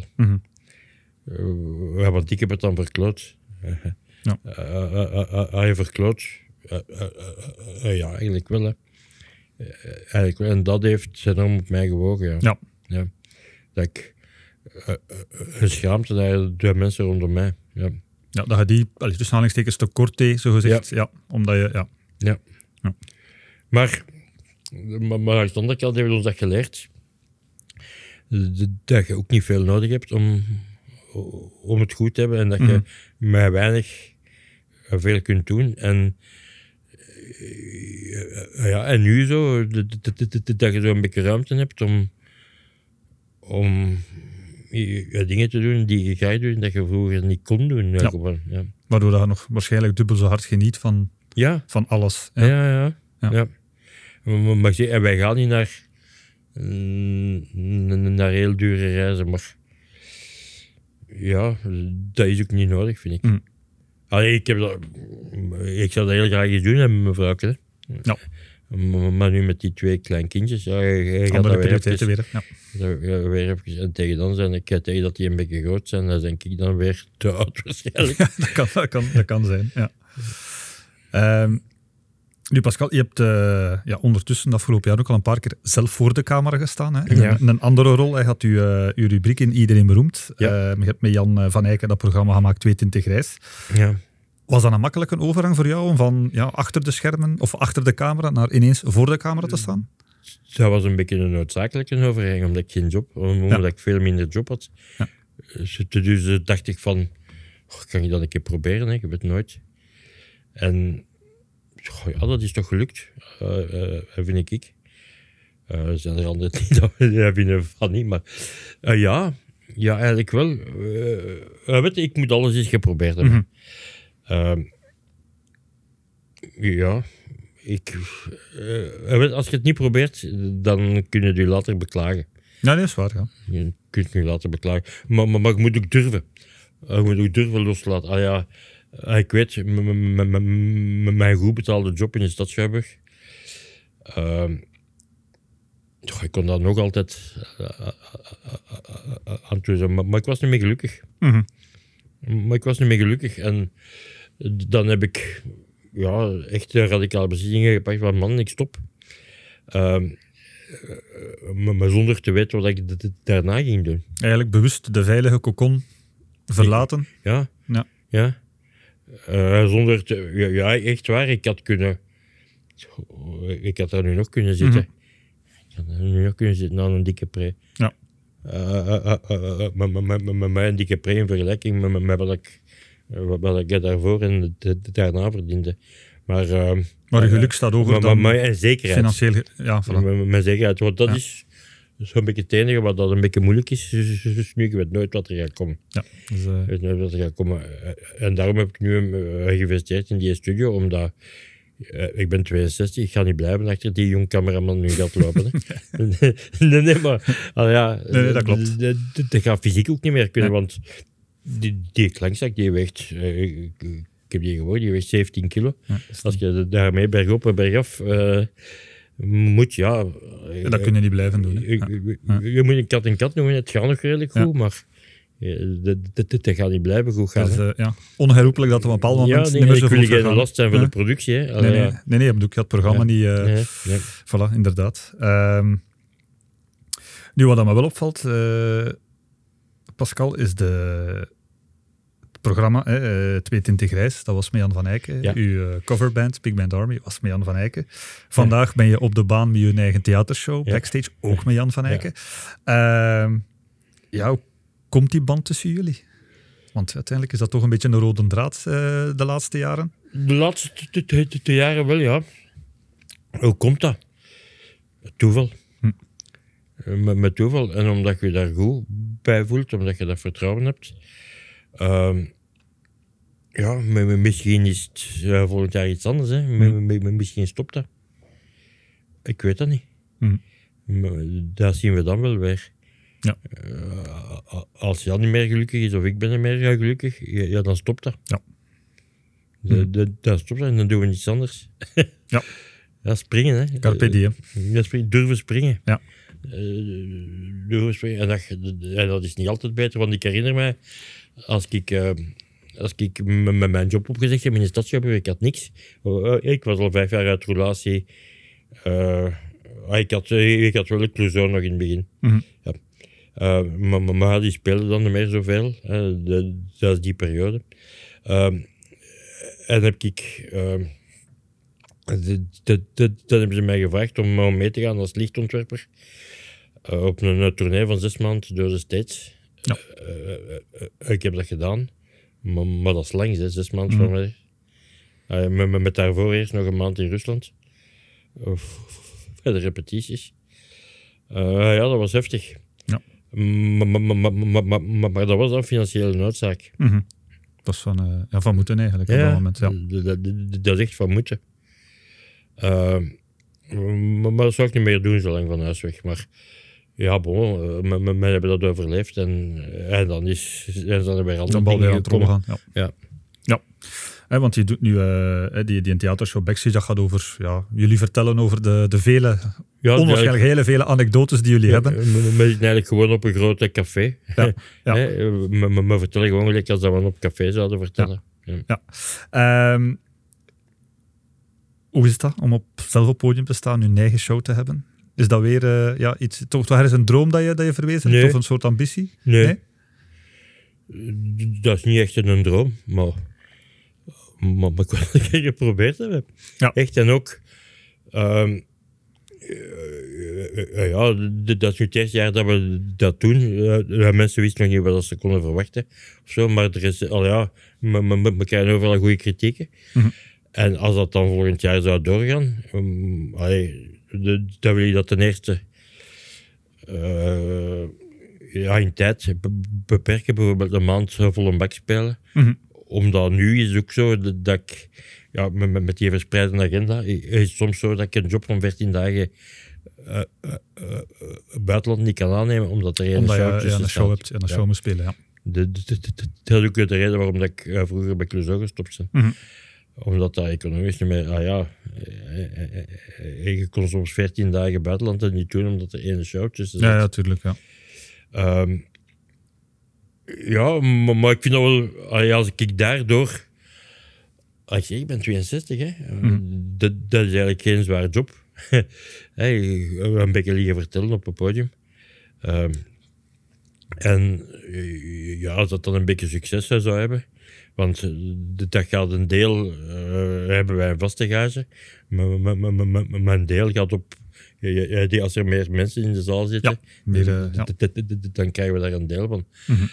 Want ik heb het dan verkloot. Je verkloot. Eigenlijk wel. Hè. Eigenlijk wel. En dat heeft enorm op mij gewogen. Ja. Dat ik een schaamte naar de mensen rondom mij. Ja, dat je die tussen aanhalingstekens tekort deed, zo gezegd. Ja. Omdat je... Ja. Maar aan de andere kant hebben we ons dat geleerd. Dat je ook niet veel nodig hebt om het goed te hebben. En dat je met weinig veel kunt doen. En en nu zo, dat je zo een beetje ruimte hebt om dingen te doen die je graag doet, dat je vroeger niet kon doen. Ja. Gewoon, ja. Waardoor je nog waarschijnlijk dubbel zo hard geniet van alles. Ja. Ja. Maar ik zeg, en wij gaan niet naar heel dure reizen, maar ja, dat is ook niet nodig, vind ik. Allee, ik zou dat heel graag eens doen met mijn vrouw. Ja. Maar nu met die 2 kleine kindjes, je gaat Andere dat prioriteiten weer. Ja. weer even, en tegen dan zijn ik tegen dat die een beetje groot zijn, dan denk ik dan weer te oud waarschijnlijk. Ja, dat kan zijn. Ja. Nu Pascal, je hebt ondertussen de afgelopen jaar ook al een paar keer zelf voor de camera gestaan. Hè? In een andere rol. Hij had uw rubriek in Iedereen Beroemd. Ja. Je hebt met Jan van Eycken dat programma gemaakt, 22 Grijs. Ja. Was dat een makkelijke overgang voor jou om van achter de schermen of achter de camera naar ineens voor de camera te staan? Dat was een beetje een noodzakelijke overgang, omdat ik geen job, omdat ik veel minder job had. Ja. Dus dacht ik van, kan je dat een keer proberen, hè? Je weet het nooit. En dat is toch gelukt, vind ik. Zijn er anderen die dat vinden van niet, maar ja, eigenlijk wel. Weet je, ik moet alles eens geprobeerd hebben. Als je het niet probeert, dan kun je je later beklagen. Ja, dat is waar. Ja. Je kunt je later beklagen. Maar je moet ook durven. Je moet ook durven loslaten. Ik weet, mijn goed betaalde job in de stad Schouwburg. Ik kon dat nog altijd aan toe zijn, maar ik was niet meer gelukkig. En dan heb ik echt radicale beslissingen gepakt van man, ik stop. Maar zonder te weten wat ik daarna ging doen. Eigenlijk bewust de veilige cocon verlaten. Ja. Zonder echt waar, ik had daar nu nog kunnen zitten. Ik had daar nu nog kunnen zitten aan een dikke pre. Ja. Met een dikke pre in vergelijking met wat ik daarvoor en daarna verdiende. Maar je geluk staat hoger dan en zekerheid. Financieel, ja, voilà. Met zekerheid, want dat is zo'n beetje het enige wat dat een beetje moeilijk is. Dus nu, je weet nooit wat er gaat komen. Ja, dus, je weet nooit wat er gaat komen. En daarom heb ik nu geïnvesteerd in die studio, omdat ik ben 62, ik ga niet blijven achter die jong cameraman nu gaat lopen. nee, maar nee, dat klopt. Dat gaat fysiek ook niet meer kunnen, want die klankzak die weegt, ik heb die gehoord, die weegt 17 kilo. Ja, als je daarmee bergop en bergaf moet, dat kun je niet blijven doen. Je moet een kat en kat noemen, het gaat nog redelijk goed, maar dat gaat niet blijven goed gaan. Dus, onherroepelijk dat op een bepaald moment niet meer zo goed gaat. geen last zijn van de productie. Hè? Nee, ik had het programma niet... Voilà, inderdaad. Nu, wat me wel opvalt, Pascal, is het programma 22 Grijs, dat was met Jan van Eycken. Ja. Uw coverband, Big Band Army, was met Jan van Eycken. Vandaag ben je op de baan met je eigen theatershow, backstage, ook met Jan van Eycken. Hoe komt die band tussen jullie? Want uiteindelijk is dat toch een beetje een rode draad de laatste jaren? De laatste jaren wel, ja. Hoe komt dat? Toeval. Met toeval. En omdat je daar goed bij voelt, omdat je dat vertrouwen hebt. Misschien is het volgend jaar iets anders. Hè. Misschien stopt dat. Ik weet dat niet. Dat zien we dan wel weer. Ja. Als Jan niet meer gelukkig is of ik ben niet meer gelukkig, dan stopt dat. Ja. Dan stopt dat en dan doen we iets anders. Ja. Ja, springen, hè. Carpe diem. Durven springen. Ja. Durven springen. En dat is niet altijd beter, want ik herinner mij, als ik met mijn job opgezegd heb in de stadsjob, ik had niks. Ik was al 5 jaar uit relatie. Ik had wel een Clouseau nog in het begin. Maar die speelde dan niet meer zoveel. Dat is die periode. En heb ik Dan hebben ze mij gevraagd om mee te gaan als lichtontwerper. Op een tournee van 6 maanden door de States. Ja. Ik heb dat gedaan. Maar dat is lang, 6 maanden voor mij. Met daarvoor eerst nog een maand in Rusland. Bij de repetities. Ja, dat was heftig. Ja. Maar dat was dan financiële noodzaak. Mm-hmm. Dat is van moeten eigenlijk op dat moment. Ja. Dat is echt van moeten. Maar dat zou ik niet meer doen zo lang van huis weg. Maar ja, bon, men hebben dat overleefd en dan zijn er weer andere dingen gekomen. Ja. Want je doet nu die theatershow Backstage, dat gaat over jullie vertellen over de vele, onwaarschijnlijk hele vele anekdotes die jullie hebben. We zitten eigenlijk gewoon op een grote café. Ja. We vertellen gewoon gelijk als dat we op café zouden vertellen. Hoe is dat om zelf op podium te staan, je eigen show te hebben? Is dat weer iets, toch ergens een droom dat je verwezen hebt, of een soort ambitie? Nee. Dat is niet echt een droom, maar ik wil het geprobeerd hebben. Ja. Echt, en ook... dat is nu het eerste jaar dat we dat doen. Mensen wisten nog niet wat ze konden verwachten. Of zo, maar er is... we krijgen overal goede kritieken. Mm-hmm. En als dat dan volgend jaar zou doorgaan... dan wil je dat ten eerste... in tijd beperken. Bijvoorbeeld een maand vol een bak spelen. Mm-hmm. Omdat nu is het ook zo dat ik... Ja, met die verspreide agenda is het soms zo dat ik een job van 14 dagen buitenland niet kan aannemen, omdat er een show tussen een show hebt en een show moet spelen, ja. Dat is ook de reden waarom dat ik vroeger bij Clouseau gestopt ben. Mm-hmm. Omdat dat economisch niet meer... je kon soms 14 dagen buitenland en niet doen, omdat er één show tussen zit. Ja, natuurlijk, ja. Maar ik vind dat wel... Als ik daardoor... Ik ben 62, hè. Dat is eigenlijk geen zware job. Een beetje liggen vertellen op het podium. Als dat dan een beetje succes zou hebben... Want dat gaat een deel... hebben wij een vaste gage. Maar een deel gaat op... Als er meer mensen in de zaal zitten... dan krijgen we daar een deel van. Mm-hmm.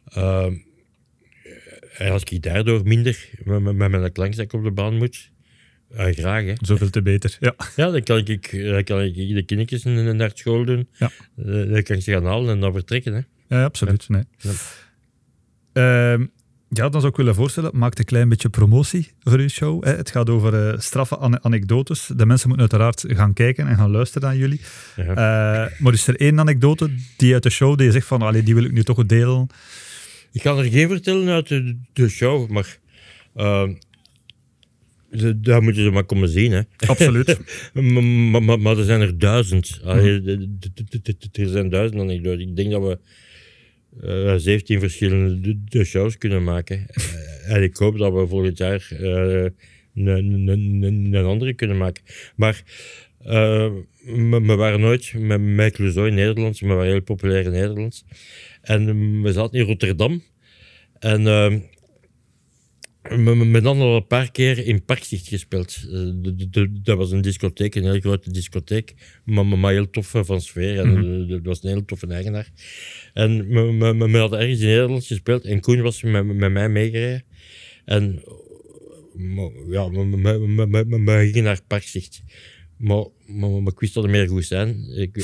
En als ik daardoor minder met mijn klankzak op de baan moet, graag. Hè. Zoveel te beter, ja. Ja, dan kan ik de kindertjes naar school doen. Ja. Dan kan ik ze gaan halen en dan vertrekken. Hè. Ja, absoluut. Nee. Dan zou ik willen voorstellen, maak een klein beetje promotie voor uw show. Het gaat over straffe anekdotes. De mensen moeten uiteraard gaan kijken en gaan luisteren naar jullie. Ja. Maar is er één anekdote die uit de show, die je zegt van, die wil ik nu toch delen? Ik kan er geen vertellen uit de show, maar daar moeten ze maar komen zien. Hè. Absoluut. maar er zijn er 1000. Er zijn 1000 anekdotes. Ik denk dat we 17 verschillende shows kunnen maken. En ik hoop dat we volgend jaar een andere kunnen maken. Maar we waren nooit met Clouseau in Nederland. We waren heel populair in Nederland. En we zaten in Rotterdam. En we hadden al een paar keer in Parkzicht gespeeld. Dat was een discotheek, een heel grote discotheek. Maar heel tof van sfeer. En dat was een heel toffe eigenaar. En we hadden ergens in Nederland gespeeld. En Koen was met mij meegereden. En we gingen naar Parkzicht. Maar ik wist dat er meer goed zijn.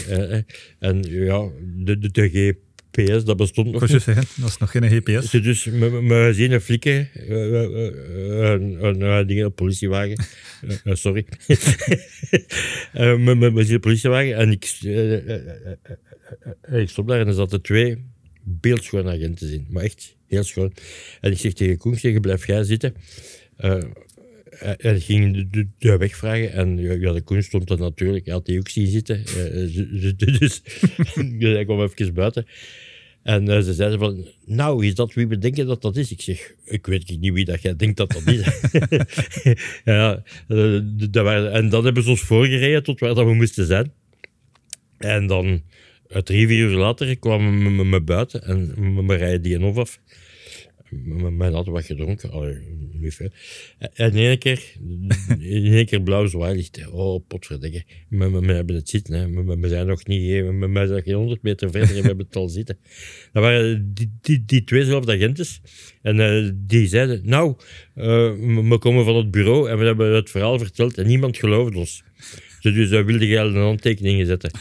De GPS, dat bestond nog niet. Zeggen, dat is nog geen GPS. Dus we zien een flikken, een politiewagen. Sorry. We zien een politiewagen en ik stop daar en er zaten 2 beeldschone agenten in. Maar echt heel schoon. En ik zeg tegen Koen, blijf jij zitten. En ik ging de weg vragen en de Koen stond er natuurlijk, hij had die ook zien zitten. Dus ik kwam even buiten. En ze zeiden van, nou, is dat wie we denken dat dat is? Ik zeg, ik weet niet wie dat jij denkt dat dat is. En dan hebben ze ons voorgereden tot waar dat we moesten zijn. En dan, 3-4 uur later, kwamen we buiten en we rijden die hof af. Men had wat gedronken. Allee, niet veel. En in één keer blauw zwaailicht. Oh, potverdikke. We hebben het zitten. Hè. We zijn nog niet... We zijn geen 100 meter verder en we hebben het al zitten. Dat waren die tweezelfde agentes. En die zeiden... Nou, we komen van het bureau en we hebben het verhaal verteld en niemand geloofde ons. Dus wij wilden jij een handtekeningen zetten.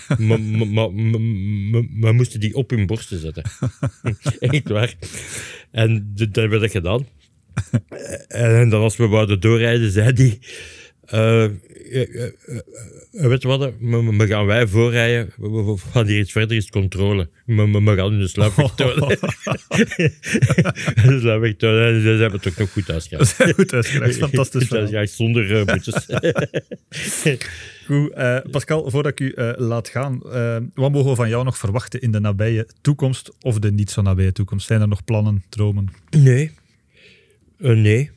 Maar moesten die op hun borsten zetten. Echt waar. En dat hebben we dat gedaan. En dan als we wouden doorrijden, zei die... weet je wat, we gaan wij voorrijden, we gaan hier iets verder, is controle. We gaan nu de sluipweg tonen. De sluipweg tonen, en ze hebben het ook nog goed uitgebracht. Goed uitgebracht, fantastisch. Goed uitgebracht, zonder boetes. Goed, Pascal, voordat ik u laat gaan, wat mogen we van jou nog verwachten in de nabije toekomst of de niet zo nabije toekomst? Zijn er nog plannen, dromen? Nee. Nee.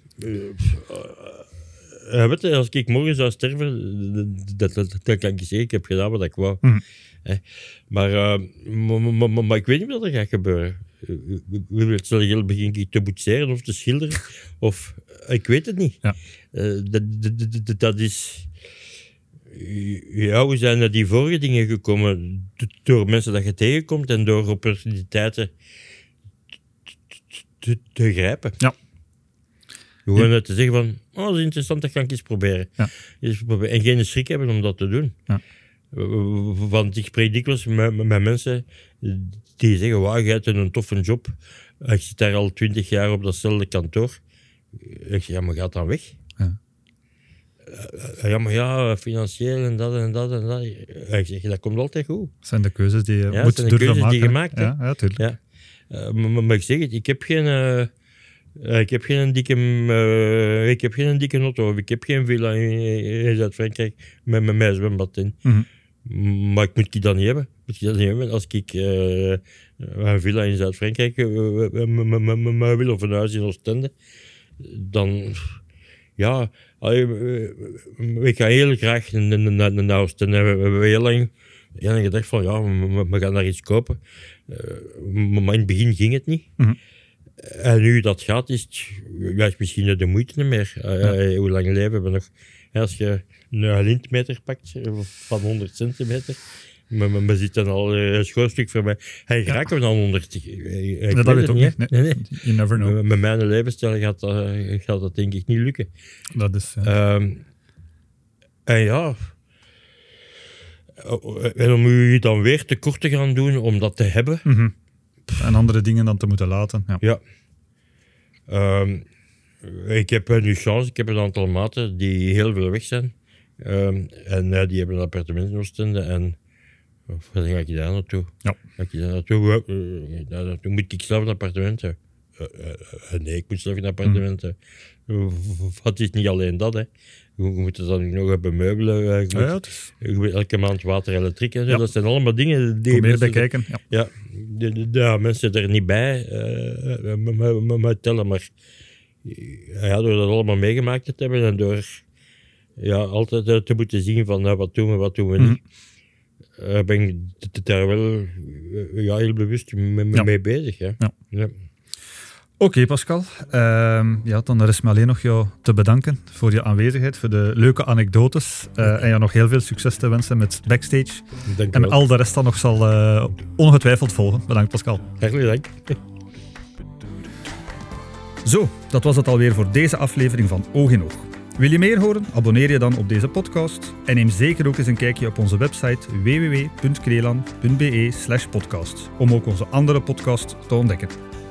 Weet je, als ik morgen zou sterven, dat kan ik zeggen, ik heb gedaan wat ik wou. Maar ik weet niet wat er gaat gebeuren. Stel, begin ik te boetseren of te schilderen, of ik weet het niet. Ja. Dat is... Ja, hoe zijn er die vorige dingen gekomen? Door mensen dat je tegenkomt en door opportuniteiten te grijpen. Ja. Gewoon te zeggen van, oh, dat is interessant, dat kan ik eens proberen. Ja. En geen schrik hebben om dat te doen. Ja. Want ik spreek dikwijls met mensen die zeggen, wauw, jij hebt een toffe job. Ik zit daar al 20 jaar op datzelfde kantoor. Ik zeg, ja, maar gaat dan weg? Ja. Ja, maar ja, financieel en dat en dat en dat. Ik zeg, dat komt altijd goed. Dat zijn de keuzes die je Ja, moet zijn de durven keuzes maken. die je maakt, hè. Ja, tuurlijk. Ja. Maar ik zeg het, ik heb geen dikke auto, of ik heb geen villa in Zuid-Frankrijk met mijn zwembad in. Maar ik moet die dan niet hebben. Als ik een villa in Zuid-Frankrijk wil of een huis in Oostende, dan... Ja, ik ga heel graag naar Oostende. We hebben heel lang gedacht van, ja, we gaan daar iets kopen. Maar in het begin ging het niet. En nu dat gaat, is het misschien de moeite meer. Hoe lang leven we nog? Als je een lintmeter pakt van 100 centimeter, maar zitten al een schootstuk voor mij. Hey, raken we dan 100? Dat weet ik ook niet. Nee. You never know. Met mijn levensstijl gaat dat denk ik niet lukken. Dat is... En ja... En om u dan weer tekort te gaan doen om dat te hebben... En andere dingen dan te moeten laten. Ja. Ik heb nu chance, ik heb een aantal maten die heel veel weg zijn. En die hebben een appartement in Oostende. En wat ga ik daar naartoe? Ja. Naartoe moet ik zelf een appartement hebben. Nee, ik moet zelf een appartement hebben. Het is niet alleen dat, hè. Je moet het dan nog hebben meubelen. Je moet elke maand water, elektriek en zo. Ja. Dat zijn allemaal dingen die meer bij kijken. Ja, mensen er niet bij tellen, maar door dat allemaal meegemaakt te hebben en door altijd te moeten zien van wat doen we niet, ben ik daar wel heel bewust mee bezig. Ja. Oké, Pascal. Dan rest me alleen nog jou te bedanken voor je aanwezigheid, voor de leuke anekdotes en jou nog heel veel succes te wensen met Backstage. En al de rest dan nog zal ongetwijfeld volgen. Bedankt, Pascal. Hartelijk dank. Zo, dat was het alweer voor deze aflevering van Oog in Oog. Wil je meer horen? Abonneer je dan op deze podcast en neem zeker ook eens een kijkje op onze website www.krelan.be/podcast om ook onze andere podcasts te ontdekken.